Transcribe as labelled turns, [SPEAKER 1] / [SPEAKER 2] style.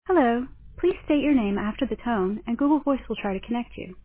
[SPEAKER 1] Hello. Please state your name after the tone, and Google Voice will try to connect you.